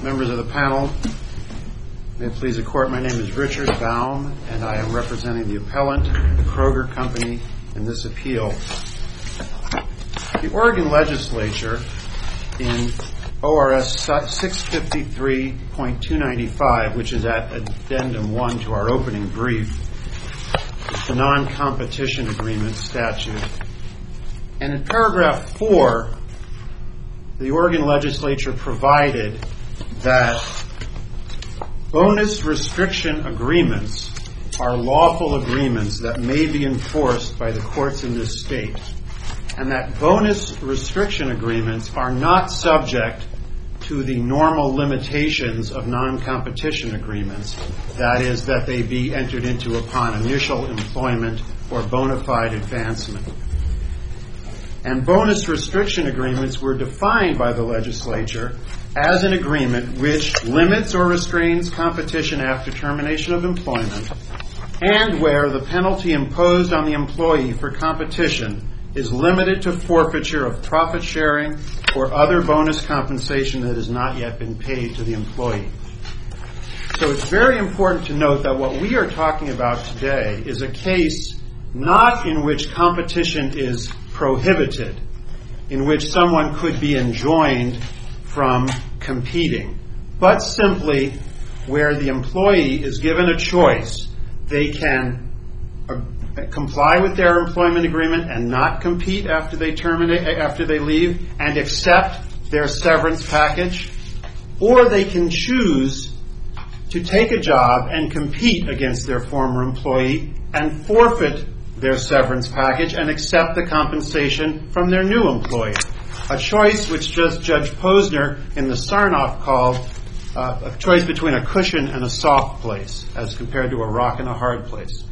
Members of the panel, may it please the Court, my name is Richard Baum, and I am representing the appellant, the Kroger Company, in this appeal. The Oregon Legislature, in ORS 653.295, which is at Addendum 1 to our opening brief, is the non-competition agreement statute. And in paragraph 4, the Oregon Legislature provided that bonus restriction agreements are lawful agreements that may be enforced by the courts in this state, and that bonus restriction agreements are not subject to the normal limitations of non-competition agreements, that is, that they be entered into upon initial employment or bona fide advancement. And bonus restriction agreements were defined by the legislature as an agreement which limits or restrains competition after termination of employment, and where the penalty imposed on the employee for competition is limited to forfeiture of profit sharing or other bonus compensation that has not yet been paid to the employee. So it's very important to note that what we are talking about today is a case not in which competition is prohibited, in which someone could be enjoined from competing, but simply where the employee is given a choice. They can comply with their employment agreement and not compete after they leave, and accept their severance package, or they can choose to take a job and compete against their former employee and forfeit their severance package and accept the compensation from their new employee. A choice which Judge Posner in the Sarnoff called a choice between a cushion and a soft place, as compared to a rock and a hard place.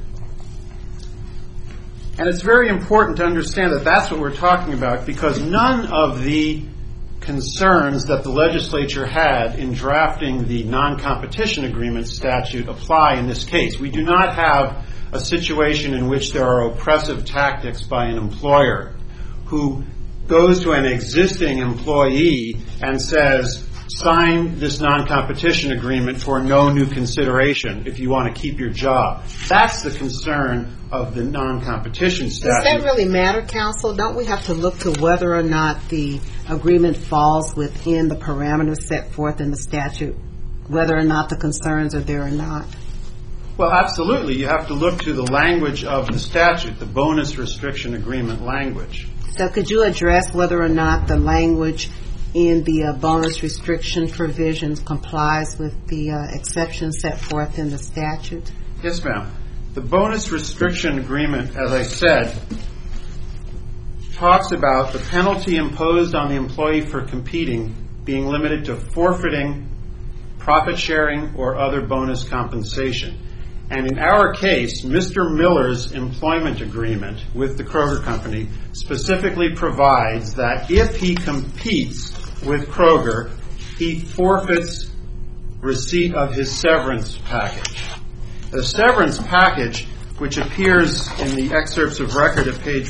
And it's very important to understand that that's what we're talking about, because none of the concerns that the legislature had in drafting the non-competition agreement statute apply in this case. We do not have a situation in which there are oppressive tactics by an employer who goes to an existing employee and says, sign this non-competition agreement for no new consideration if you want to keep your job. That's the concern of the non-competition statute. Does that really matter, counsel? Don't we have to look to whether or not the agreement falls within the parameters set forth in the statute, whether or not the concerns are there or not? Well, absolutely. You have to look to the language of the statute, the bonus restriction agreement language. So could you address whether or not the language in the bonus restriction provisions complies with the exceptions set forth in the statute? Yes, ma'am. The bonus restriction agreement, as I said, talks about the penalty imposed on the employee for competing being limited to forfeiting, profit sharing, or other bonus compensation. And in our case, Mr. Miller's employment agreement with the Kroger Company specifically provides that if he competes with Kroger, he forfeits receipt of his severance package. The severance package, which appears in the excerpts of record at page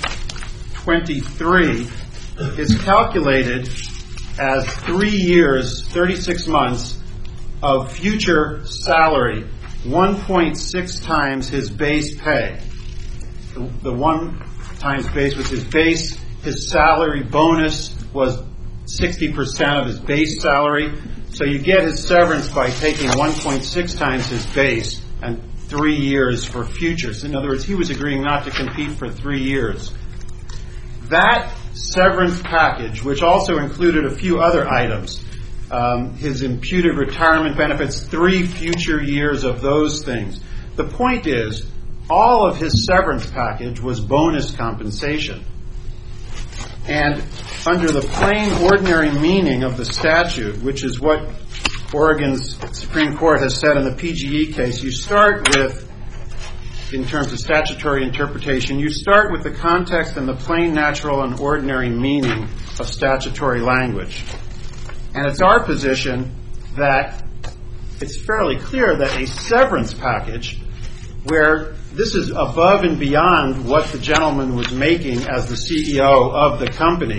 123, is calculated as 3 years, 36 months of future salary, 1.6 times his base pay. The 1 times base was his base. His salary bonus was 60% of his base salary. So you get his severance by taking 1.6 times his base and 3 years for futures. In other words, he was agreeing not to compete for 3 years. That severance package, which also included a few other items, his imputed retirement benefits, 3 future years of those things. The point is, all of his severance package was bonus compensation. And under the plain, ordinary meaning of the statute, which is what Oregon's Supreme Court has said in the PGE case, you start with, in terms of statutory interpretation, you start with the context and the plain, natural, and ordinary meaning of statutory language. And it's our position that it's fairly clear that a severance package, where this is above and beyond what the gentleman was making as the CEO of the company,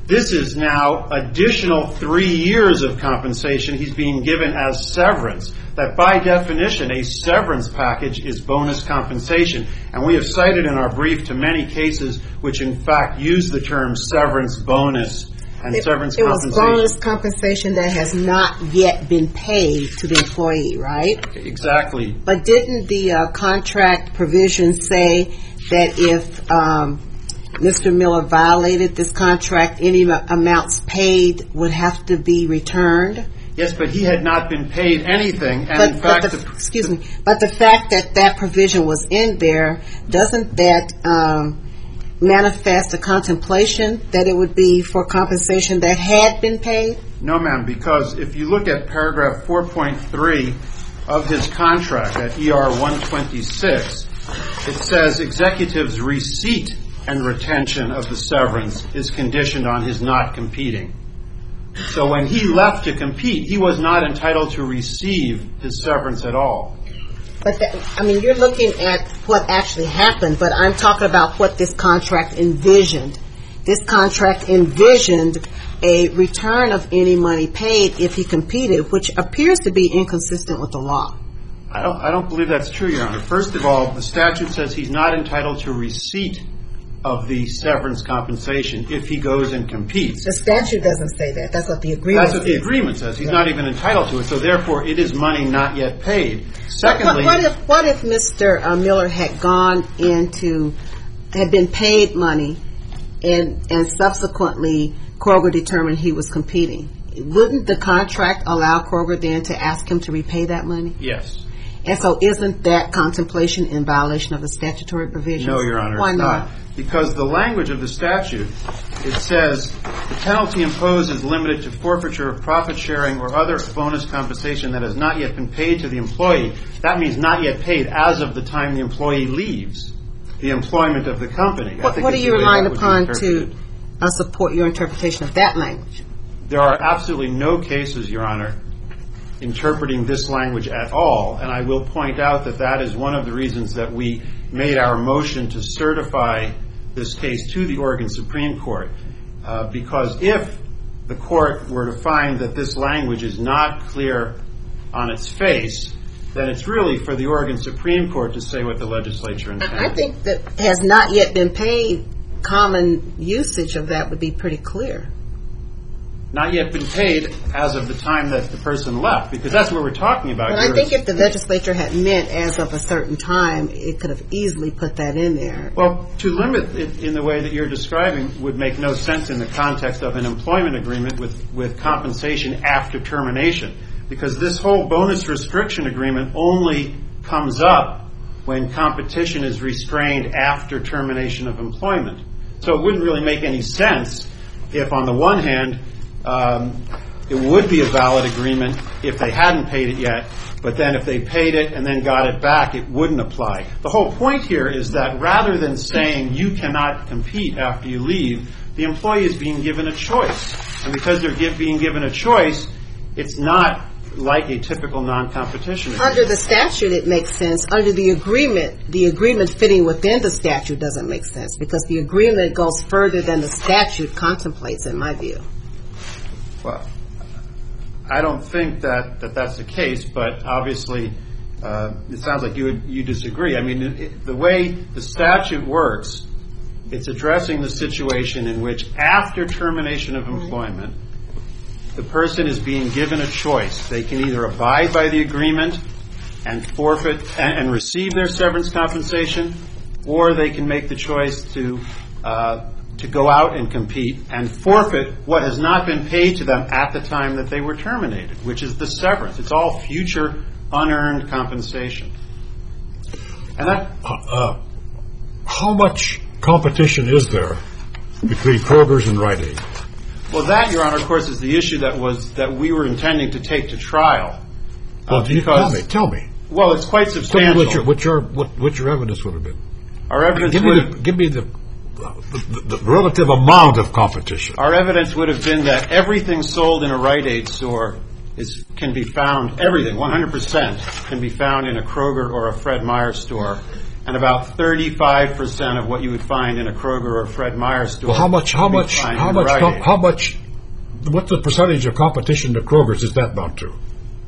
This is now additional 3 years of compensation he's being given as severance. That by definition, a severance package is bonus compensation. And we have cited in our brief to many cases which in fact use the term severance bonus and severance compensation. It was bonus compensation that has not yet been paid to the employee, right? Exactly. But didn't the contract provision say that if Mr. Miller violated this contract, any amounts paid would have to be returned? Yes, but he had not been paid anything. And but, in fact, but the fact that that provision was in there, doesn't that manifest a contemplation that it would be for compensation that had been paid? No, ma'am, because if you look at paragraph 4.3 of his contract at ER 126, it says executive's receipt and retention of the severance is conditioned on his not competing. So when he left to compete, he was not entitled to receive his severance at all. But you're looking at what actually happened, but I'm talking about what this contract envisioned. This contract envisioned a return of any money paid if he competed, which appears to be inconsistent with the law. I don't believe that's true, Your Honor. First of all, the statute says he's not entitled to receipt of the severance compensation if he goes and competes. The statute doesn't say that. That's what the agreement says. That's what the agreement says. He's not even entitled to it. So therefore, it is money not yet paid. Secondly, what if Mr. Miller had been paid money and subsequently Kroger determined he was competing? Wouldn't the contract allow Kroger then to ask him to repay that money? Yes. And so isn't that contemplation in violation of the statutory provisions? No, Your Honor. Why not? Because the language of the statute, it says the penalty imposed is limited to forfeiture of profit sharing or other bonus compensation that has not yet been paid to the employee. That means not yet paid as of the time the employee leaves the employment of the company. What are you relying upon to support your interpretation of that language? There are absolutely no cases, Your Honor, interpreting this language at all, and I will point out that that is one of the reasons that we made our motion to certify this case to the Oregon Supreme Court, because if the court were to find that this language is not clear on its face, then it's really for the Oregon Supreme Court to say what the legislature intended. I think that has not yet been paid, common usage of that would be pretty clear. Not yet been paid as of the time that the person left, because that's what we're talking about. But I think if the legislature had meant as of a certain time, it could have easily put that in there. Well, to limit it in the way that you're describing would make no sense in the context of an employment agreement with compensation after termination, because this whole bonus restriction agreement only comes up when competition is restrained after termination of employment. So it wouldn't really make any sense if, on the one hand, it would be a valid agreement if they hadn't paid it yet, but then if they paid it and then got it back, it wouldn't apply. The whole point here is that rather than saying you cannot compete after you leave, the employee is being given a choice. And because they're being given a choice, it's not like a typical non-competition agreement. Under the statute, it makes sense. Under the agreement fitting within the statute doesn't make sense, because the agreement goes further than the statute contemplates, in my view. Well, I don't think that that's the case, but obviously it sounds like you disagree. I mean, the way the statute works, it's addressing the situation in which after termination of employment, the person is being given a choice. They can either abide by the agreement and forfeit and receive their severance compensation, or they can make the choice to go out and compete and forfeit what has not been paid to them at the time that they were terminated, which is the severance. It's all future unearned compensation. And that how much competition is there between Kroger's and Rite Aid? Well, that, Your Honor, of course, is the issue that we were intending to take to trial. Well, tell me. Well, it's quite substantial. Tell me what your evidence would have been. Our evidence give me the relative amount of competition. Our evidence would have been that everything sold in a Rite Aid store can be found, everything, 100%, can be found in a Kroger or a Fred Meyer store. and about 35% of what you would find in a Kroger or Fred Meyer store. Well, what's the percentage of competition to Kroger's does that amount to?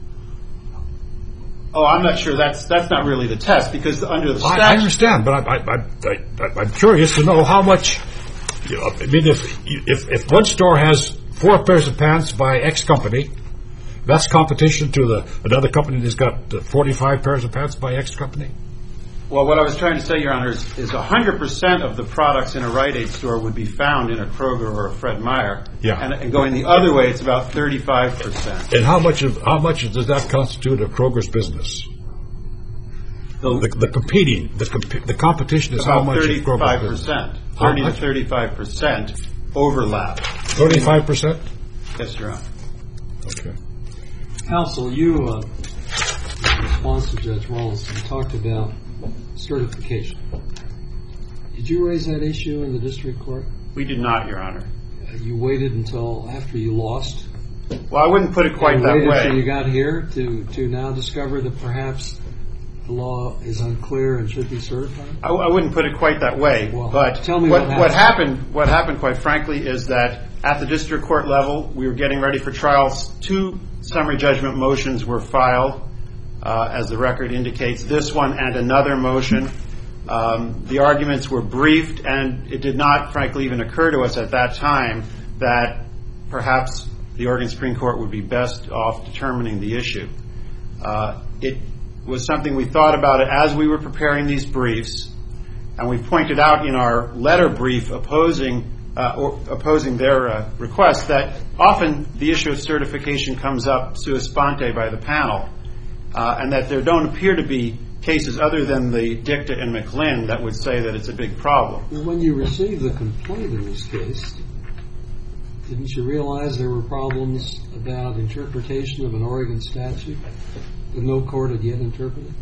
Oh, I'm not sure. That's not really the test, because under the statute. I understand, but I'm curious to know how much. I mean, if one store has 4 pairs of pants by X company, that's competition to another company that's got 45 pairs of pants by X company. Well, what I was trying to say, Your Honor, is 100% of the products in a Rite Aid store would be found in a Kroger or a Fred Meyer. Yeah. And going the other way, it's about 35%. And how much does that constitute of Kroger's business? The competition is about how much of Kroger's business? 30 to 35% overlap. 35%? Yes, Your Honor. Okay. Counsel, you, in response to Judge Rawlinson, talked about certification. Did you raise that issue in the district court? We did not, Your Honor. You waited until after you lost? Well, I wouldn't put it quite that way. way. Until you got here to now discover that perhaps the law is unclear and should be certified? I wouldn't put it quite that way. Well, but tell me what happened. What happened, quite frankly, is that at the district court level, we were getting ready for trials. 2 summary judgment motions were filed, as the record indicates. This one and another motion. The arguments were briefed, and it did not, frankly, even occur to us at that time that perhaps the Oregon Supreme Court would be best off determining the issue. It was something we thought about it as we were preparing these briefs, and we pointed out in our letter brief opposing their request that often the issue of certification comes up sua sponte by the panel, and that there don't appear to be cases other than the dicta in McLinn that would say that it's a big problem. When you received the complaint in this case, didn't you realize there were problems about interpretation of an Oregon statute that no court had yet interpreted?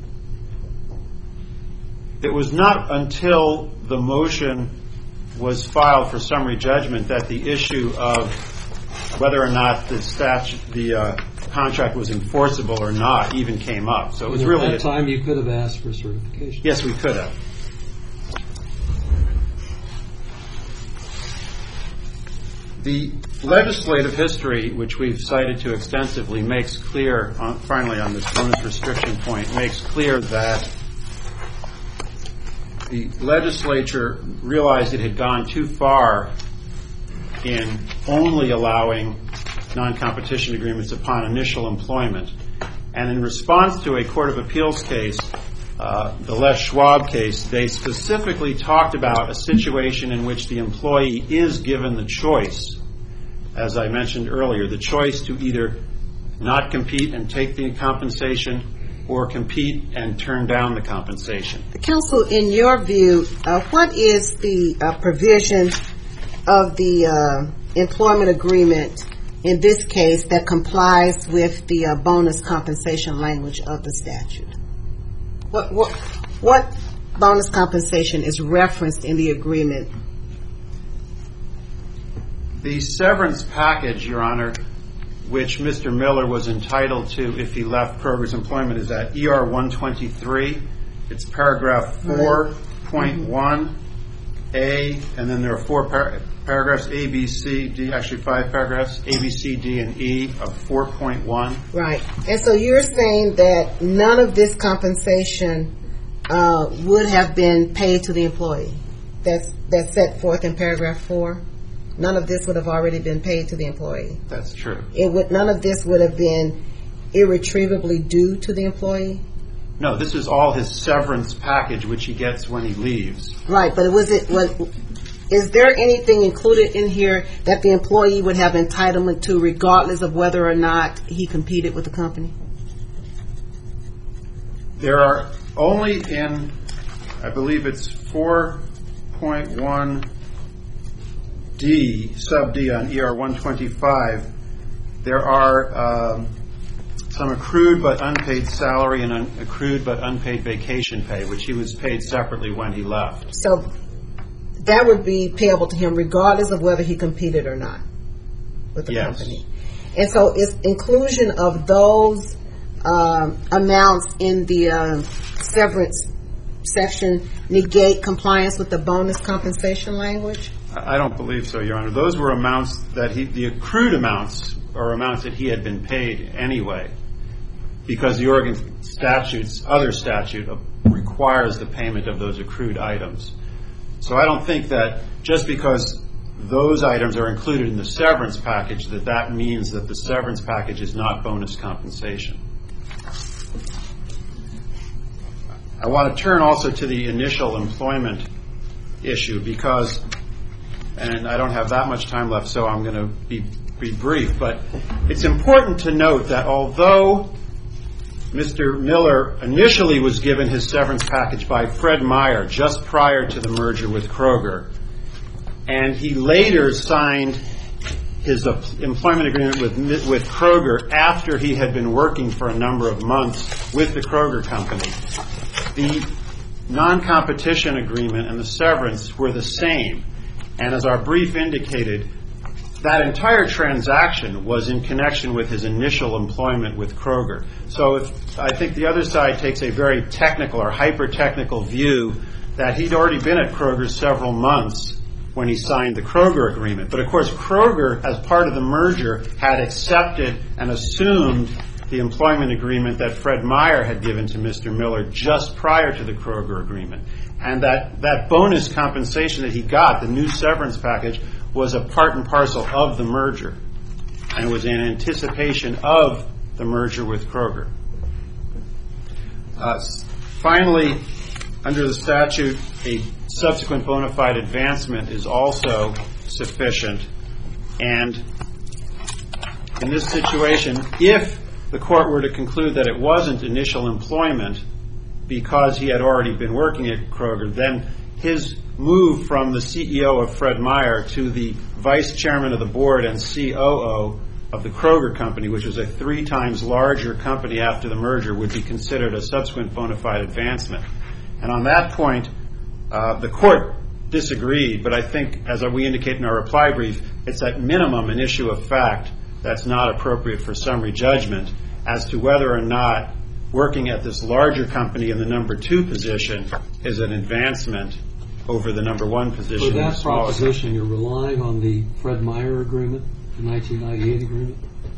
It was not until the motion was filed for summary judgment that the issue of whether or not the contract was enforceable or not even came up. So it was really at that time you could have asked for certification. Yes, we could have. The legislative history, which we've cited to extensively, makes clear, finally on this bonus restriction point, makes clear that the legislature realized it had gone too far in only allowing non-competition agreements upon initial employment. And in response to a Court of Appeals case, the Les Schwab case, they specifically talked about a situation in which the employee is given the choice, as I mentioned earlier, the choice to either not compete and take the compensation or compete and turn down the compensation. Counsel, in your view, what is the provision of the employment agreement in this case that complies with the bonus compensation language of the statute? What bonus compensation is referenced in the agreement? The severance package, Your Honor, which Mr. Miller was entitled to if he left Kroger's employment, is at ER 123. It's paragraph 4.1A, and then there are 4 paragraphs, A, B, C, D, actually 5 paragraphs, A, B, C, D, and E of 4.1. Right. And so you're saying that none of this compensation would have been paid to the employee? That's set forth in paragraph 4? None of this would have already been paid to the employee? That's true. None of this would have been irretrievably due to the employee? No, this is all his severance package, which he gets when he leaves. Right, but is there anything included in here that the employee would have entitlement to regardless of whether or not he competed with the company? There are only in, I believe it's 4.1D, sub D on ER 125, there are some accrued but unpaid salary and accrued but unpaid vacation pay, which he was paid separately when he left. So that would be payable to him regardless of whether he competed or not with the company. And so is inclusion of those amounts in the severance section negate compliance with the bonus compensation language? I don't believe so, Your Honor. Those were amounts that the accrued amounts are amounts that he had been paid anyway, because the Oregon other statute requires the payment of those accrued items. So I don't think that just because those items are included in the severance package that means that the severance package is not bonus compensation. I want to turn also to the initial employment issue because, and I don't have that much time left, so I'm going to be brief, but it's important to note that although Mr. Miller initially was given his severance package by Fred Meyer just prior to the merger with Kroger, and he later signed his employment agreement with Kroger after he had been working for a number of months with the Kroger company, the non-competition agreement and the severance were the same. And as our brief indicated, that entire transaction was in connection with his initial employment with Kroger. So I think the other side takes a very technical or hyper-technical view that he'd already been at Kroger several months when he signed the Kroger agreement. But of course, Kroger, as part of the merger, had accepted and assumed the employment agreement that Fred Meyer had given to Mr. Miller just prior to the Kroger agreement. And that bonus compensation that he got, the new severance package, was a part and parcel of the merger. And it was in anticipation of the merger with Kroger. Finally, under the statute, a subsequent bona fide advancement is also sufficient. And in this situation, if the court were to conclude that it wasn't initial employment because he had already been working at Kroger, then his move from the CEO of Fred Meyer to the vice chairman of the board and COO of the Kroger company, which was a 3 times larger company after the merger, would be considered a subsequent bona fide advancement. And on that point, the court disagreed, but I think, as we indicate in our reply brief, it's at minimum an issue of fact that's not appropriate for summary judgment as to whether or not working at this larger company in the number 2 position is an advancement over the number 1 position. For that proposition, you're relying on the Fred Meyer agreement, the 1998 agreement?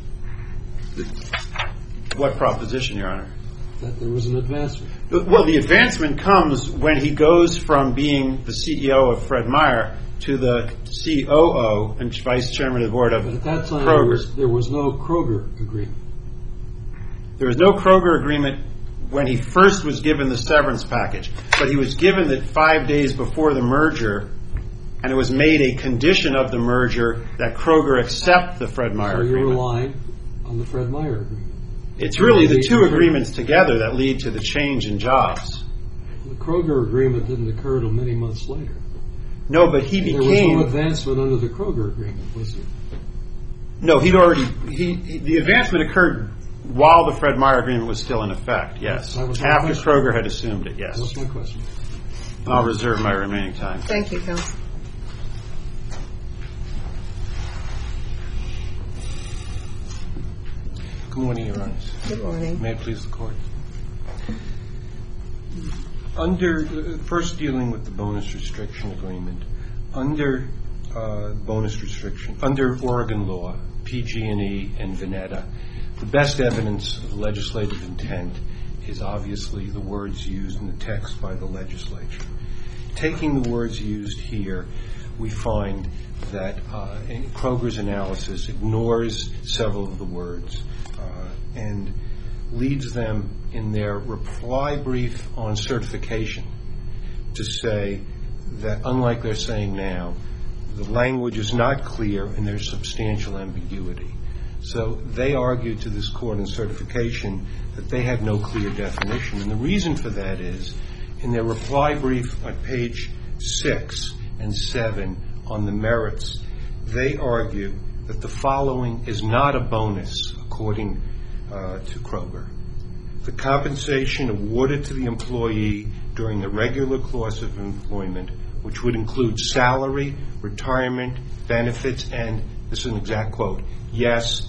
What proposition, Your Honor? That there was an advancement. Well, the advancement comes when he goes from being the CEO of Fred Meyer to the COO and vice chairman of the board of Kroger. But at that time, there was no Kroger agreement. There was no Kroger agreement when he first was given the severance package, but he was given it 5 days before the merger, and it was made a condition of the merger that Kroger accept the Fred Meyer agreement. So you're relying on the Fred Meyer agreement. It's really the 2 agreements together that lead to the change in jobs. The Kroger agreement didn't occur until many months later. No, but he became... There was no advancement under the Kroger agreement, was there? No, the advancement occurred while the Fred Meyer agreement was still in effect, yes. After Kroger had assumed it, yes. That's my question. I'll reserve my remaining time. Thank you, counsel. Good morning, Your Honors. Good morning. May it please the Court. First dealing with the bonus restriction agreement, under Oregon law, PG&E and Veneta, the best evidence of legislative intent is obviously the words used in the text by the legislature. Taking the words used here, we find that Kroger's analysis ignores several of the words and leads them in their reply brief on certification to say that, unlike they're saying now, the language is not clear and there's substantial ambiguity. So they argued to this Court in certification that they had no clear definition. And the reason for that is, in their reply brief on page 6 and 7 on the merits, they argue that the following is not a bonus, according to Kroger. The compensation awarded to the employee during the regular course of employment, which would include salary, retirement, benefits, and, this is an exact quote, yes,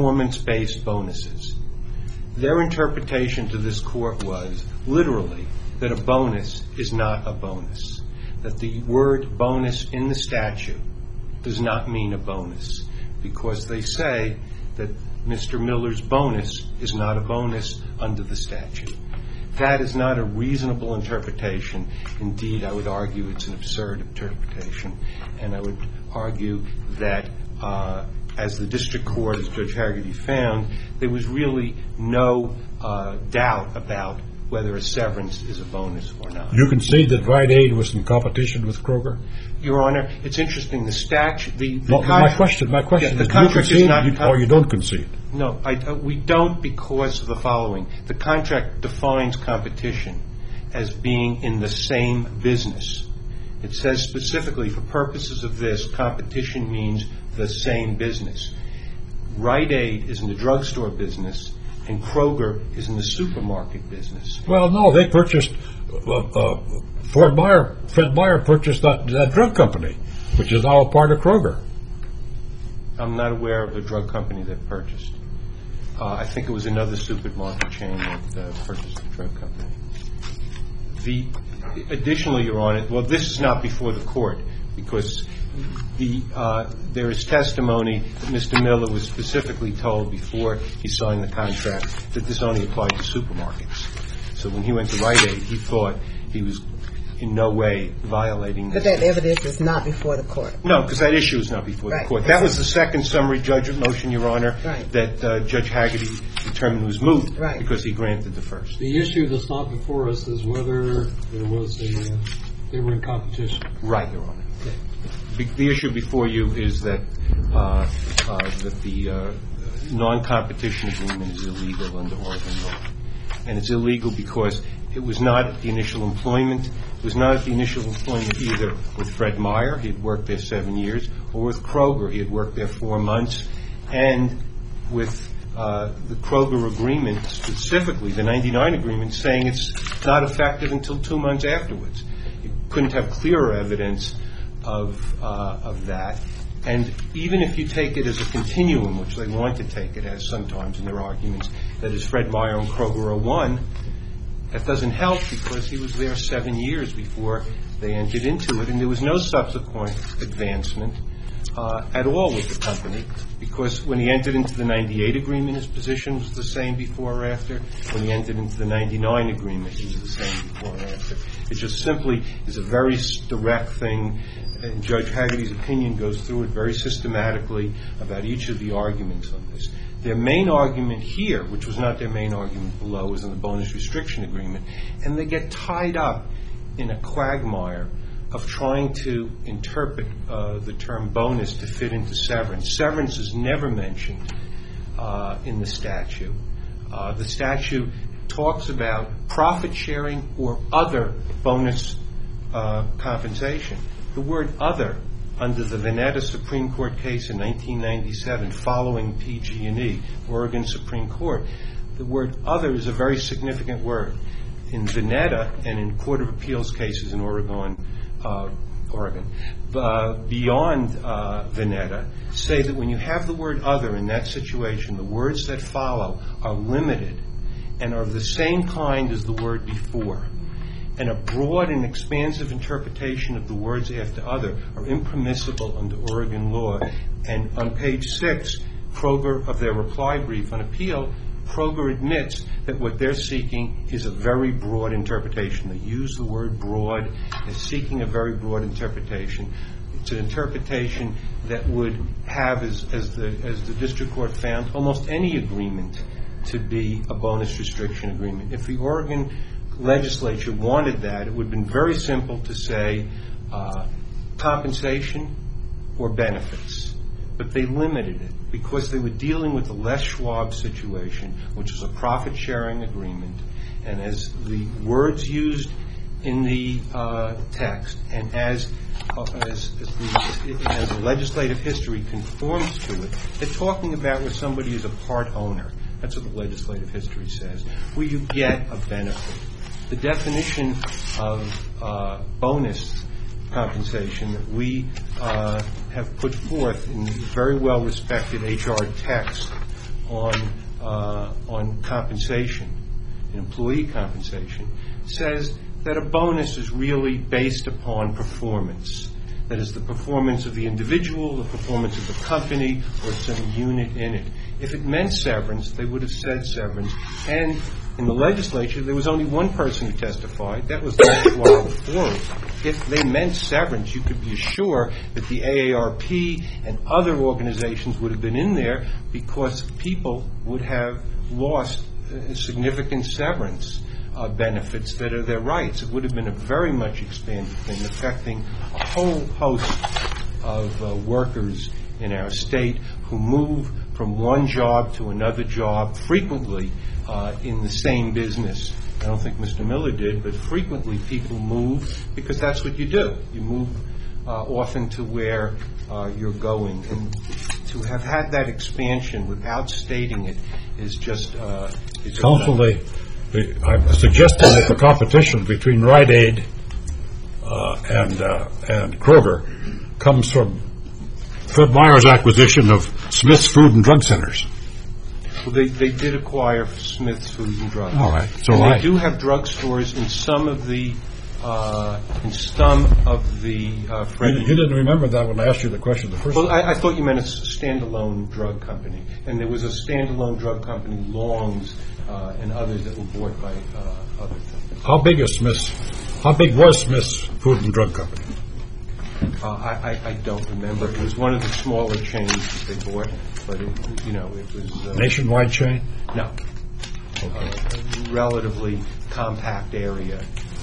performance-based bonuses. Their interpretation to this Court was, literally, that a bonus is not a bonus, that the word bonus in the statute does not mean a bonus, because they say that Mr. Miller's bonus is not a bonus under the statute. That is not a reasonable interpretation. Indeed, I would argue it's an absurd interpretation, and I would argue that as the district court, as Judge Haggerty found, there was really no doubt about whether a severance is a bonus or not. You concede that Rite Aid was in competition with Kroger? Your Honor, it's interesting. The statute, my question is, do you concede or you don't concede? No, we don't, because of the following. The contract defines competition as being in the same business. It says specifically, for purposes of this, competition means the same business. Rite Aid is in the drugstore business, and Kroger is in the supermarket business. Well, no, they purchased, Fred Meyer purchased that drug company, which is now a part of Kroger. I'm not aware of a drug company that purchased. I think it was another supermarket chain that purchased the drug company. Additionally, Your Honor, well, this is not before the court, because there is testimony that Mr. Miller was specifically told before he signed the contract that this only applied to supermarkets. So when he went to Rite Aid, he thought he was in no way violating this. But that evidence is not before the court. No, because that issue is not before the court. That was the second summary judgment motion, Your Honor, that Judge Haggerty determined was moot because he granted the first. The issue that's not before us is whether they were in competition. Right, Your Honor. The issue before you is that the non-competition agreement is illegal under Oregon law. And it's illegal because it was not at the initial employment. It was not at the initial employment either with Fred Meyer, he had worked there 7 years, or with Kroger, he had worked there 4 months, and with the Kroger agreement, specifically the 99 agreement, saying it's not effective until 2 months afterwards. You couldn't have clearer evidence of that. And even if you take it as a continuum, which they want to take it as sometimes in their arguments, that is Fred Meyer and Kroger are one, that doesn't help because he was there 7 years before they entered into it, and there was no subsequent advancement at all with the company, because when he entered into the 98 agreement, his position was the same before or after. When he entered into the 99 agreement, he was the same before or after. It just simply is a very direct thing, and Judge Haggerty's opinion goes through it very systematically about each of the arguments on this. Their main argument here, which was not their main argument below, was in the bonus restriction agreement, and they get tied up in a quagmire of trying to interpret the term bonus to fit into severance. Severance is never mentioned in the statute. The statute talks about profit sharing or other bonus compensation. The word other, under the Veneta Supreme Court case in 1997 following PG&E, Oregon Supreme Court, the word other is a very significant word. In Veneta and in Court of Appeals cases in Oregon, beyond Veneta, say that when you have the word other in that situation, the words that follow are limited and are of the same kind as the word before. And a broad and expansive interpretation of the words after other are impermissible under Oregon law. And on page 6, Kroger, of their reply brief on appeal, Kroger admits that what they're seeking is a very broad interpretation. They use the word broad as seeking a very broad interpretation. It's an interpretation that would have, as the district court found, almost any agreement to be a bonus restriction agreement. If the Oregon legislature wanted that, it would have been very simple to say compensation or benefits. But they limited it because they were dealing with the Les Schwab situation, which was a profit-sharing agreement. And as the words used in the text and as the legislative history conforms to it, they're talking about where somebody is a part owner. That's what the legislative history says, where you get a benefit. The definition of bonus compensation that we have put forth in very well-respected HR text on compensation in employee compensation, says that a bonus is really based upon performance. That is, the performance of the individual, the performance of the company, or some unit in it. If it meant severance, they would have said severance. And in the legislature, there was only one person who testified. That was Wild Ford. If they meant severance, you could be sure that the AARP and other organizations would have been in there, because people would have lost significant severance benefits that are their rights. It would have been a very much expanded thing, affecting a whole host of workers in our state who move from one job to another job, frequently in the same business. I don't think Mr. Miller did, but frequently people move because that's what you do. You move often to where you're going. And to have had that expansion without stating it is just... Counsel, I'm suggesting that the competition between Rite Aid and Kroger comes from Fred Meyer's acquisition of Smith's Food and Drug Centers. Well, they did acquire Smith's Food and Drugs. All right. So and they do have drugstores in some of the You didn't remember that when I asked you the question the first time. Well, I thought you meant a standalone drug company, and there was a standalone drug company, Long's, and others that were bought by other things. How big was Smith's Food and Drug Company? I don't remember. It was one of the smaller chains that they bought, but it was nationwide chain. No, a relatively compact area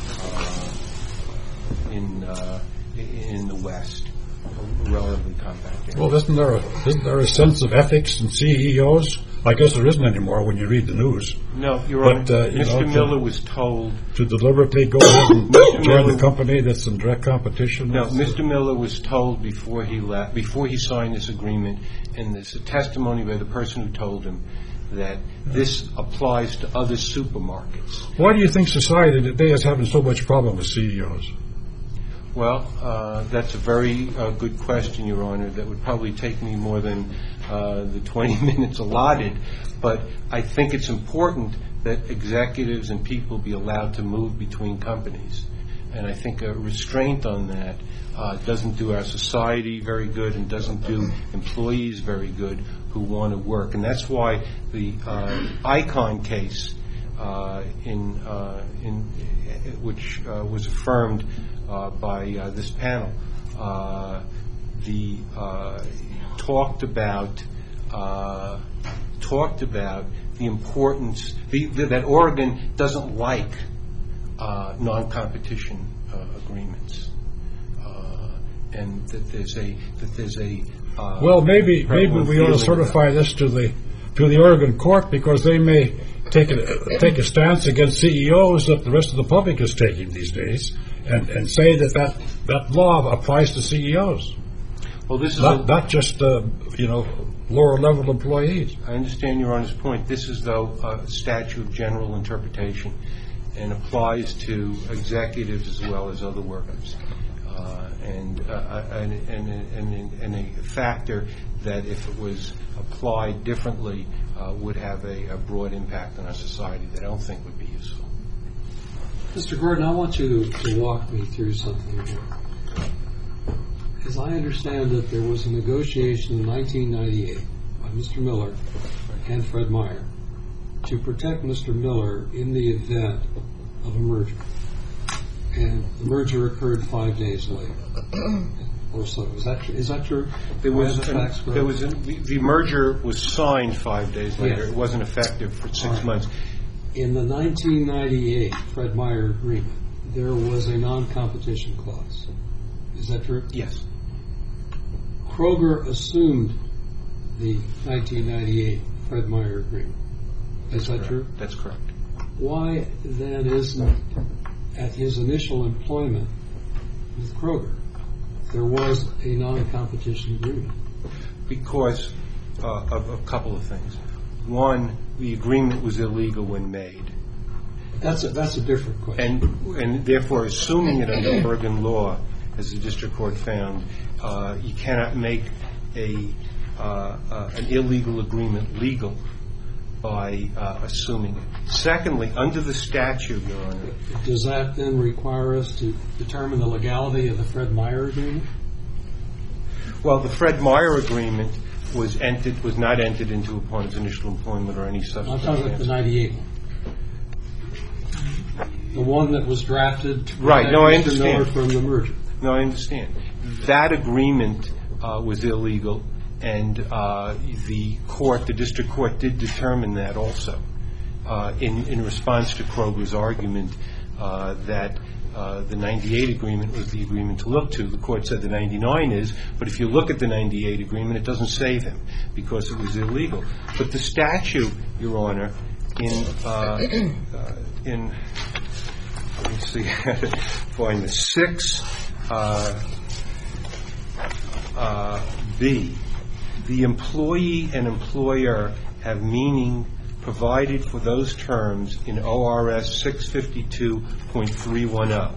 in the West. A relatively compact area. Well, isn't there a sense of ethics in CEOs? I guess there isn't anymore when you read the news. No, Your Honor. Mr. Miller was told to deliberately go and join the company that's in direct competition. No, Mr. Miller was told before he left, before he signed this agreement, and there's a testimony by the person who told him that this applies to other supermarkets. Why do you think society today is having so much problem with CEOs? Well, that's a very good question, Your Honor. That would probably take me more than the 20 minutes allotted. But I think it's important that executives and people be allowed to move between companies. And I think a restraint on that doesn't do our society very good and doesn't do employees very good who want to work. And that's why the Icon case, which was affirmed by this panel, talked about the importance that Oregon doesn't like non-competition agreements, and that there's a well, maybe we ought to certify this to the Oregon court, because they may take a stance against CEOs that the rest of the public is taking these days, and say that law applies to CEOs. Well, this is not just lower level employees. I understand Your Honor's point. This is, though, a statute of general interpretation and applies to executives as well as other workers, and a factor that, if it was applied differently, would have a broad impact on our society that I don't think would be useful. Mr. Gordon, I want you to walk me through something here. As I understand it, there was a negotiation in 1998 by Mr. Miller and Fred Meyer to protect Mr. Miller in the event of a merger. And the merger occurred 5 days later. Or so. Is that true? The merger was signed 5 days later. Yes. It wasn't effective for 6 months. In the 1998 Fred Meyer agreement, there was a non-competition clause. Is that true? Yes. Kroger assumed the 1998 Fred Meyer agreement. Is that true? That's correct. Why then isn't, at his initial employment with Kroger, there was a non-competition agreement? Because of a couple of things. One, the agreement was illegal when made. That's a different question. And therefore, assuming it under Oregon law, as the district court found, you cannot make an illegal agreement legal. by assuming it. Secondly, under the statute, Your Honor. Does that then require us to determine the legality of the Fred Meyer agreement? Well, the Fred Meyer agreement was not entered into upon his initial employment or any subsequent. I'm talking about the 98 one. The one that was drafted to right. No, I Mr. Miller understand. from the merger. No, I understand. That agreement was illegal, and the district court did determine that also in response to Kroger's argument that the 98 agreement was the agreement to look to. The court said the 99 is, but if you look at the 98 agreement, it doesn't save him because it was illegal. But the statute, Your Honor, in let me see, find the 6B. The employee and employer have meaning provided for those terms in ORS 652.310.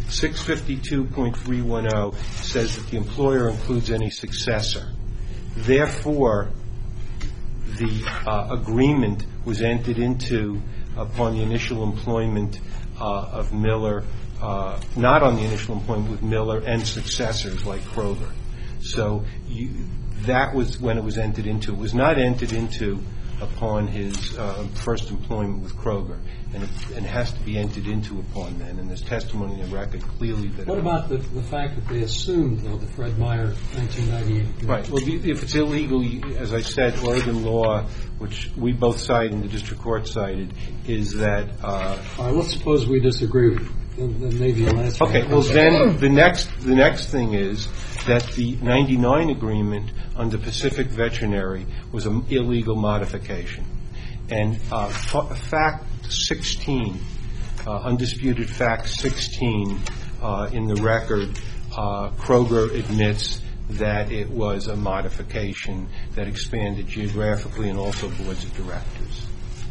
652.310 says that the employer includes any successor. Therefore, the agreement was entered into upon the initial employment of Miller, not on the initial employment with Miller and successors like Kroger. So that was when it was entered into. It was not entered into upon his first employment with Kroger, and it has to be entered into upon then. And there's testimony in the record clearly that. What about the fact that they assumed, though, the Fred Meyer 1998 agreement? Right. Well, if it's illegal, as I said, Oregon law, which we both cited and the district court cited, is that. All right. Let's suppose we disagree with you. Then maybe you'll answer. Okay. Well, then the next thing is that the 99 agreement under Pacific Veterinary was an illegal modification. And fact 16, undisputed fact 16 in the record, Kroger admits that it was a modification that expanded geographically and also boards of directors.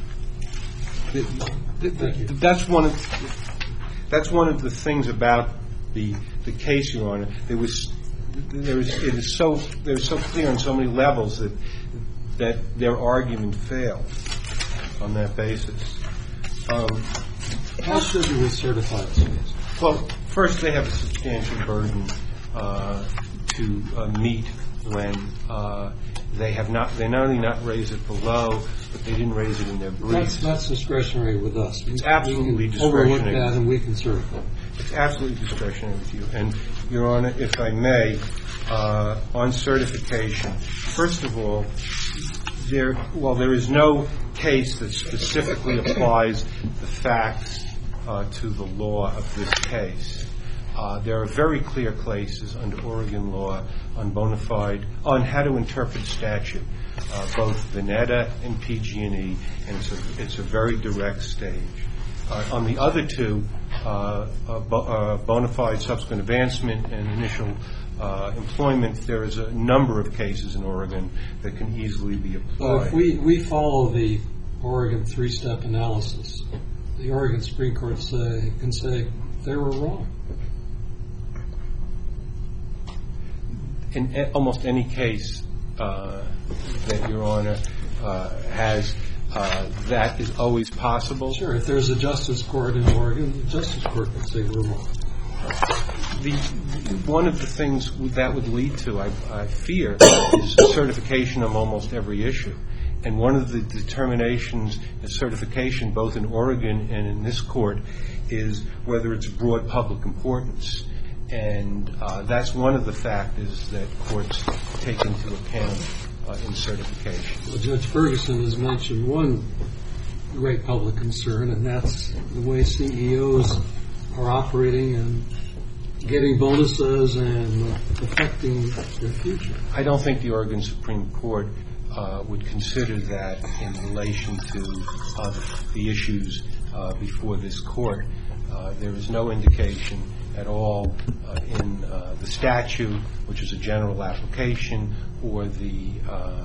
That's one of the things about the case, Your Honor. It is so clear on so many levels that their argument failed on that basis. How should we certify this case? Well, first they have a substantial burden to meet when they not only not raised it below, but they didn't raise it in their briefs. That's discretionary with us. It's absolutely we can overlook discretionary. that and we can certify. It's absolutely discretionary with you. And, Your Honor, if I may, on certification, first of all, there is no case that specifically applies the facts to the law of this case. There are very clear cases under Oregon law on how to interpret statute, both Veneta and PG&E, and it's a very direct stage. On the other two, bona fide subsequent advancement and initial employment, there is a number of cases in Oregon that can easily be applied. Well, if we follow the Oregon three-step analysis, the Oregon Supreme Court can say they were wrong. In almost any case that Your Honor has, that is always possible. Sure, if there's a justice court in Oregon, the justice court can say we're wrong. One of the things that would lead to, I fear, is certification of almost every issue. And one of the determinations of certification, both in Oregon and in this court, is whether it's broad public importance. And that's one of the factors that courts take into account in certification. Well, Judge Ferguson has mentioned one great public concern, and that's the way CEOs are operating and getting bonuses and affecting their future. I don't think the Oregon Supreme Court would consider that in relation to the issues before this court. There is no indication at all in the statute, which is a general application, or the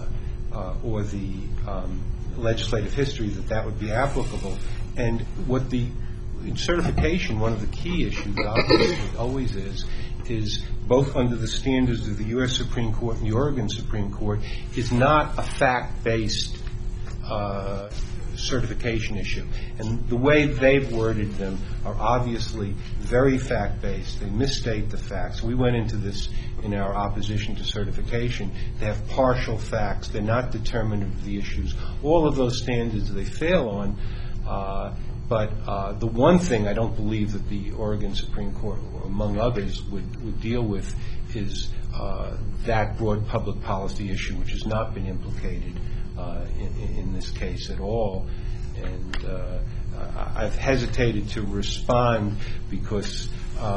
legislative history that would be applicable. And in certification, one of the key issues, obviously, always is both under the standards of the U.S. Supreme Court and the Oregon Supreme Court, is not a fact-based certification issue. And the way they've worded them are obviously very fact-based. They misstate the facts. We went into this in our opposition to certification. They have partial facts. They're not determinative of the issues. All of those standards they fail on. But the one thing I don't believe that the Oregon Supreme Court, among others, would deal with is that broad public policy issue, which has not been implicated in this case at all. And I've hesitated to respond because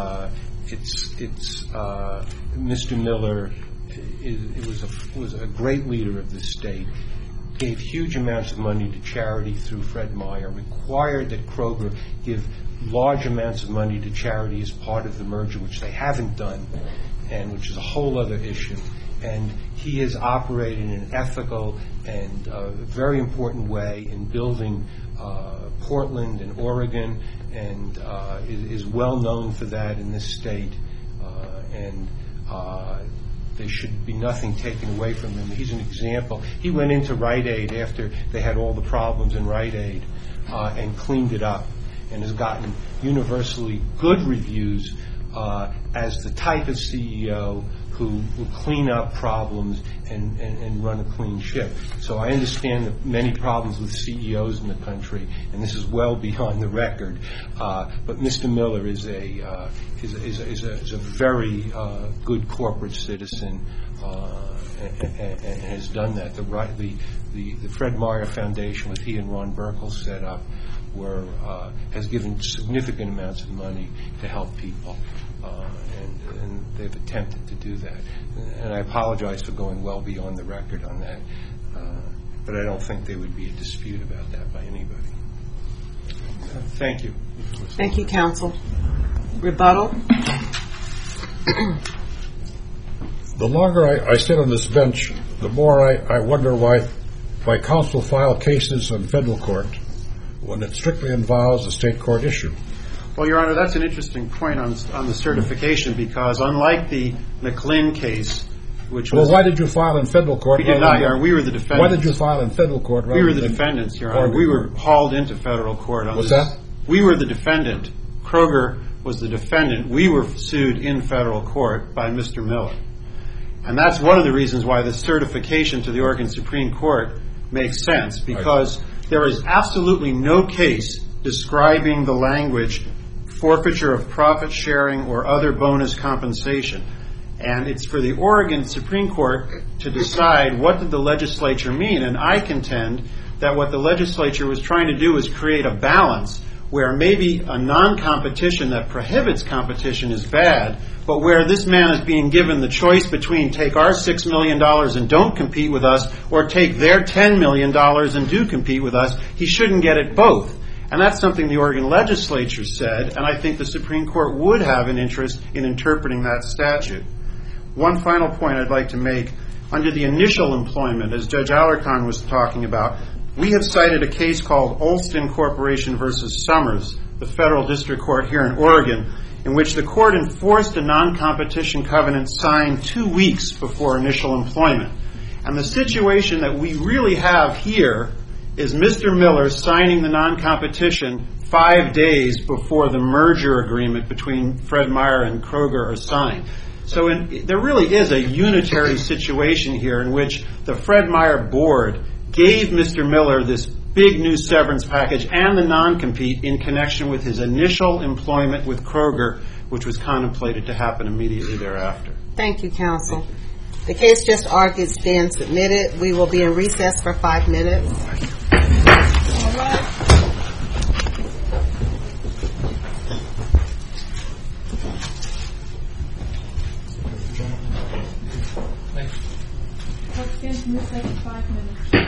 it's Mr. Miller was a great leader of the state, gave huge amounts of money to charity through Fred Meyer, required that Kroger give large amounts of money to charity as part of the merger, which they haven't done, and which is a whole other issue. And he has operated in an ethical and very important way in building Portland and Oregon, and is well known for that in this state. And there should be nothing taken away from him. He's an example. He went into Rite Aid after they had all the problems in Rite Aid and cleaned it up, and has gotten universally good reviews as the type of CEO who will clean up problems and run a clean ship. So I understand the many problems with CEOs in the country, and this is well beyond the record. But Mr. Miller is a very good corporate citizen and has done that. The Fred Meyer Foundation, with he and Ron Burkle set up, has given significant amounts of money to help people. And they've attempted to do that. And I apologize for going well beyond the record on that. But I don't think there would be a dispute about that by anybody. Thank you. Thank you, counsel. Rebuttal? The longer I sit on this bench, the more I wonder why counsel file cases in federal court when it strictly involves a state court issue. Well, Your Honor, that's an interesting point on the certification, because unlike the McLean case, which was... Well, why did you file in federal court? We did not, Your Honor. We were the defendants. Why did you file in federal court? We were the defendants, Your Honor. We were hauled into federal court on What's this. that? We were the defendant. Kroger was the defendant. We were sued in federal court by Mr. Miller. And that's one of the reasons why the certification to the Oregon Supreme Court makes sense, because there is absolutely no case describing the language forfeiture of profit sharing or other bonus compensation. And it's for the Oregon Supreme Court to decide what did the legislature mean. And I contend that what the legislature was trying to do is create a balance where maybe a non-competition that prohibits competition is bad, but where this man is being given the choice between take our $6 million and don't compete with us, or take their $10 million and do compete with us, he shouldn't get it both. And that's something the Oregon legislature said, and I think the Supreme Court would have an interest in interpreting that statute. One final point I'd like to make. Under the initial employment, as Judge Alarcon was talking about, we have cited a case called Olston Corporation versus Summers, the federal district court here in Oregon, in which the court enforced a non-competition covenant signed 2 weeks before initial employment. And the situation that we really have here is Mr. Miller signing the non-competition 5 days before the merger agreement between Fred Meyer and Kroger are signed. So there really is a unitary situation here in which the Fred Meyer board gave Mr. Miller this big new severance package and the non-compete in connection with his initial employment with Kroger, which was contemplated to happen immediately thereafter. Thank you, counsel. The case just argued stands submitted. We will be in recess for 5 minutes. All right. Let's stand in recess for 5 minutes.